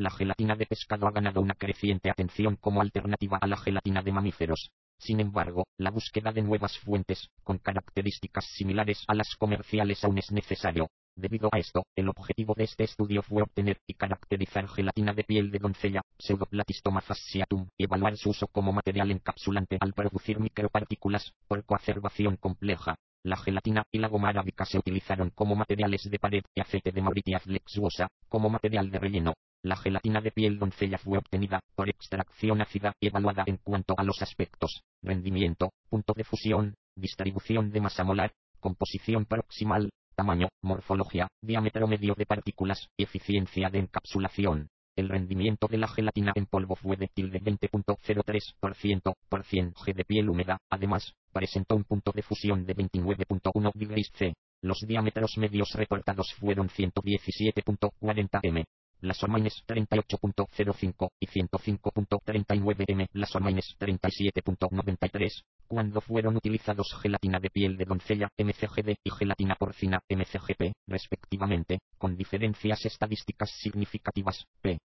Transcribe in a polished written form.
La gelatina de pescado ha ganado una creciente atención como alternativa a la gelatina de mamíferos. Sin embargo, la búsqueda de nuevas fuentes, con características similares a las comerciales aún es necesario. Debido a esto, el objetivo de este estudio fue obtener y caracterizar gelatina de piel de doncella, Pseudoplatystoma fasciatum, y evaluar su uso como material encapsulante al producir micropartículas, por coacervación compleja. La gelatina y la goma arábica se utilizaron como materiales de pared y aceite de Mauritia flexuosa, como material de relleno. La gelatina de piel doncella fue obtenida, por extracción ácida, y evaluada en cuanto a los aspectos: rendimiento, punto de fusión, distribución de masa molar, composición proximal, tamaño, morfología, diámetro medio de partículas, y eficiencia de encapsulación. El rendimiento de la gelatina en polvo fue de 20.03% por 100 g de piel húmeda. Además, presentó un punto de fusión de 29.1 degrees C. Los diámetros medios reportados fueron 117.40 m. Las Ormaines 38.05 y 105.39 m. Las Ormaines 37.93. Cuando fueron utilizados gelatina de piel de doncella, MCGD, y gelatina porcina, MCGP, respectivamente, con diferencias estadísticas significativas, p.